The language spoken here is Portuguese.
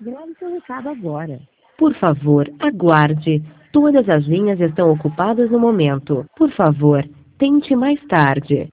Grave seu recado agora. Por favor, aguarde. Todas as linhas estão ocupadas no momento. Por favor, tente mais tarde.